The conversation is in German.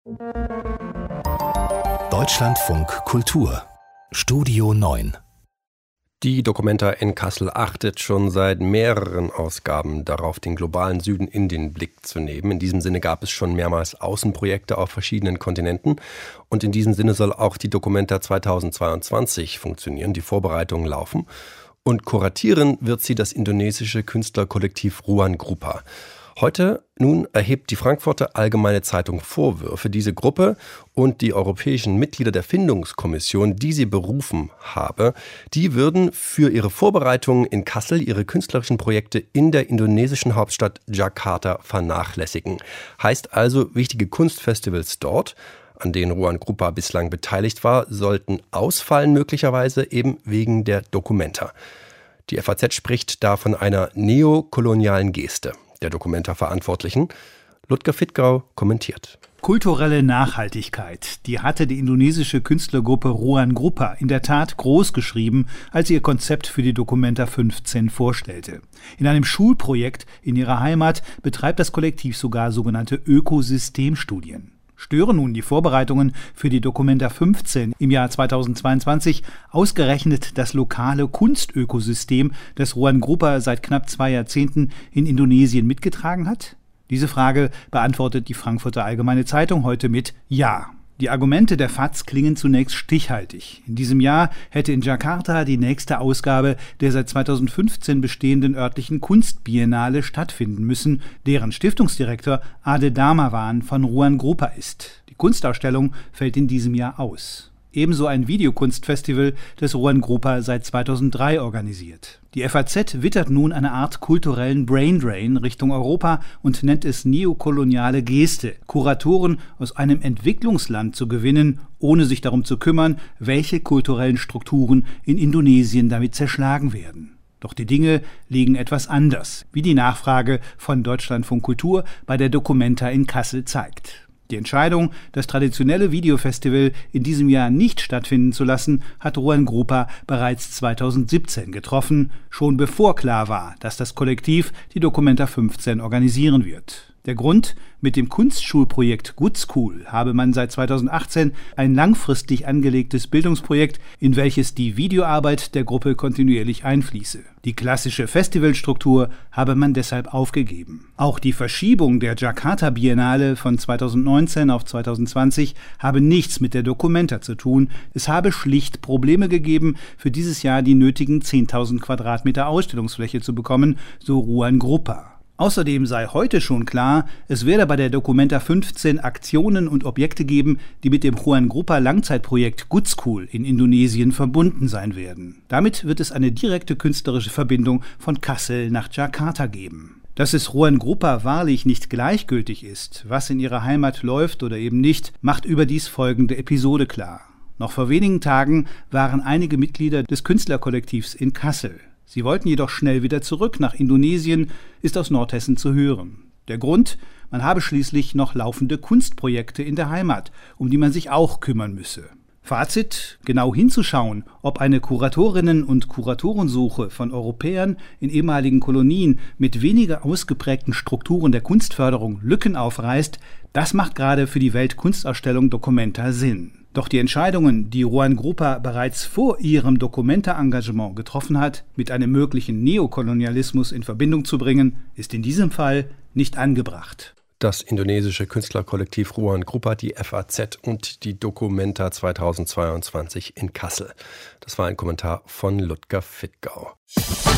Deutschlandfunk Kultur Studio 9. Die Documenta in Kassel achtet schon seit mehreren Ausgaben darauf, den globalen Süden in den Blick zu nehmen. In diesem Sinne gab es schon mehrmals Außenprojekte auf verschiedenen Kontinenten. Und in diesem Sinne soll auch die Documenta 2022 funktionieren. Die Vorbereitungen laufen. Und kuratieren wird sie das indonesische Künstlerkollektiv Ruang Grupa. Heute nun erhebt die Frankfurter Allgemeine Zeitung Vorwürfe. Diese Gruppe und die europäischen Mitglieder der Findungskommission, die sie berufen habe, die würden für ihre Vorbereitungen in Kassel ihre künstlerischen Projekte in der indonesischen Hauptstadt Jakarta vernachlässigen. Heißt also, wichtige Kunstfestivals dort, an denen Ruang Grupa bislang beteiligt war, sollten ausfallen, möglicherweise eben wegen der Documenta. Die FAZ spricht da von einer neokolonialen Geste der Documenta-Verantwortlichen. Ludger Fittgau kommentiert. Kulturelle Nachhaltigkeit, die hatte die indonesische Künstlergruppe Ruang Grupa in der Tat groß geschrieben, als sie ihr Konzept für die Documenta 15 vorstellte. In einem Schulprojekt in ihrer Heimat betreibt das Kollektiv sogar sogenannte Ökosystemstudien. Stören nun die Vorbereitungen für die Documenta 15 im Jahr 2022 ausgerechnet das lokale Kunstökosystem, das Ruang Grupa seit knapp 2 Jahrzehnten in Indonesien mitgetragen hat? Diese Frage beantwortet die Frankfurter Allgemeine Zeitung heute mit Ja. Die Argumente der FAZ klingen zunächst stichhaltig. In diesem Jahr hätte in Jakarta die nächste Ausgabe der seit 2015 bestehenden örtlichen Kunstbiennale stattfinden müssen, deren Stiftungsdirektor Ade Darmawan von Ruang Grupa ist. Die Kunstausstellung fällt in diesem Jahr aus. Ebenso ein Videokunstfestival, das Ruang Grupa seit 2003 organisiert. Die FAZ wittert nun eine Art kulturellen Braindrain Richtung Europa und nennt es neokoloniale Geste, Kuratoren aus einem Entwicklungsland zu gewinnen, ohne sich darum zu kümmern, welche kulturellen Strukturen in Indonesien damit zerschlagen werden. Doch die Dinge liegen etwas anders, wie die Nachfrage von Deutschlandfunk Kultur bei der Documenta in Kassel zeigt. Die Entscheidung, das traditionelle Videofestival in diesem Jahr nicht stattfinden zu lassen, hat Ruang Grupa bereits 2017 getroffen, schon bevor klar war, dass das Kollektiv die Documenta 15 organisieren wird. Der Grund: Mit dem Kunstschulprojekt Good School habe man seit 2018 ein langfristig angelegtes Bildungsprojekt, in welches die Videoarbeit der Gruppe kontinuierlich einfließe. Die klassische Festivalstruktur habe man deshalb aufgegeben. Auch die Verschiebung der Jakarta Biennale von 2019 auf 2020 habe nichts mit der Documenta zu tun. Es habe schlicht Probleme gegeben, für dieses Jahr die nötigen 10.000 Quadratmeter Ausstellungsfläche zu bekommen, so Ruang Grupa. Außerdem sei heute schon klar, es werde bei der Documenta 15 Aktionen und Objekte geben, die mit dem Ruang Grupa Langzeitprojekt Good School in Indonesien verbunden sein werden. Damit wird es eine direkte künstlerische Verbindung von Kassel nach Jakarta geben. Dass es Ruang Grupa wahrlich nicht gleichgültig ist, was in ihrer Heimat läuft oder eben nicht, macht überdies folgende Episode klar. Noch vor wenigen Tagen waren einige Mitglieder des Künstlerkollektivs in Kassel. Sie wollten jedoch schnell wieder zurück nach Indonesien, ist aus Nordhessen zu hören. Der Grund: Man habe schließlich noch laufende Kunstprojekte in der Heimat, um die man sich auch kümmern müsse. Fazit: Genau hinzuschauen, ob eine Kuratorinnen- und Kuratorensuche von Europäern in ehemaligen Kolonien mit weniger ausgeprägten Strukturen der Kunstförderung Lücken aufreißt, das macht gerade für die Weltkunstausstellung Documenta Sinn. Doch die Entscheidungen, die Ruang Grupa bereits vor ihrem Documenta-Engagement getroffen hat, mit einem möglichen Neokolonialismus in Verbindung zu bringen, ist in diesem Fall nicht angebracht. Das indonesische Künstlerkollektiv Ruang Grupa, die FAZ und die Documenta 2022 in Kassel. Das war ein Kommentar von Ludger Fittgau.